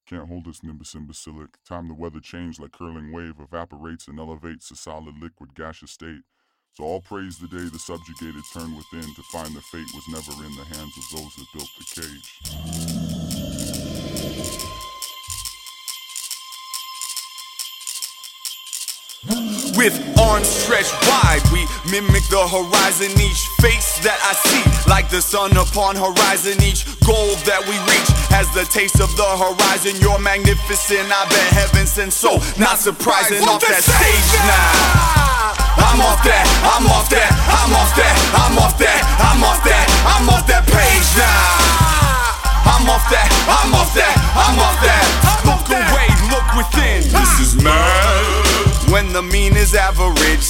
Can't hold us nimbus imbecilic. Time the weather changed like curling wave, evaporates and elevates a solid liquid gaseous state. So all praise the day the subjugated turned within to find their fate was never in the hands of those that built the cage. With arms stretched wide, we mimic the horizon. Each face that I see, like the sun upon horizon. Each goal that we reach has the taste of the horizon. You're magnificent, I bet heaven sent, so not surprising. Off that stage now, I'm off that, I'm off that, I'm off that, I'm off that, I'm off that, I'm off that page now. I'm off that, I'm off that, I'm off that. Look away, look within. This is mad. When the mean is average,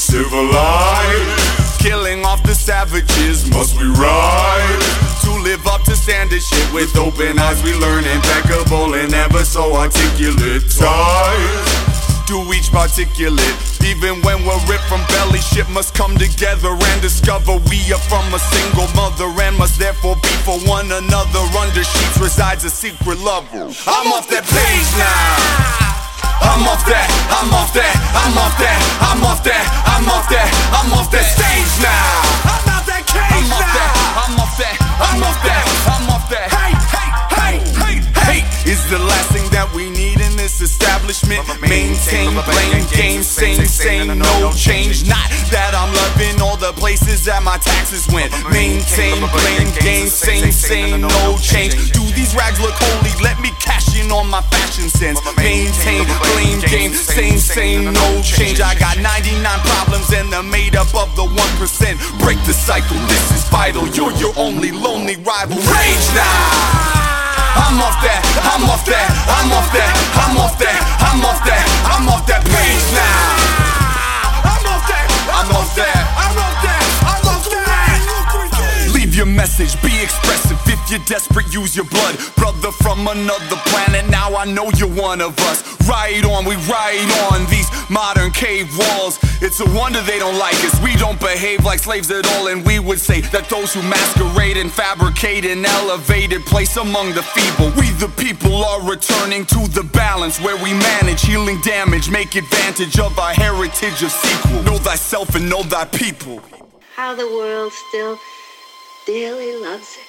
civilized, killing off the savages, must we rise to live up to standard shit. With open eyes we learn impeccable and ever so articulate ties to each particulate. Even when we're ripped from belly, shit must come together and discover we are from a single mother and must therefore be for one another. Under sheets resides a secret lover. I'm off that page now. I'm off that, I'm off that, I'm off that, I'm off that, I'm off that, I'm off that stage now. I'm off that cage now. I'm off that, I'm off that, I'm off that. Hey, hey, hey, hey, hey. Is the last thing that we need in this establishment. Maintain, blame, game, same, no change. Not that I'm loving all the places that my taxes went. Maintain, blame, game, same, no change. Do these rags look holy? Let me cash in on my fashion sense. Maintain, blame, game, same, no change. I got 99 problems and they're made up of the 1%. Break the cycle, this is vital. You're your only lonely rival. Rage now. I'm off that, I'm off that, I'm off that, I'm off that, I'm off that, I'm off that page now. I'm off that, I'm off that, I'm off that, I'm off that. Leave your message, be expressive. If you're desperate, use your blood. Brother from another planet, now I know you're one of us. Right on, we ride on these modern cave walls. It's a wonder they don't like us. We don't behave like slaves at all. And we would say that those who masquerade and fabricate an elevated place among the feeble, we the people are returning to the balance where we manage healing damage, make advantage of our heritage of sequel. Know thyself and know thy people. How the world still dearly loves it.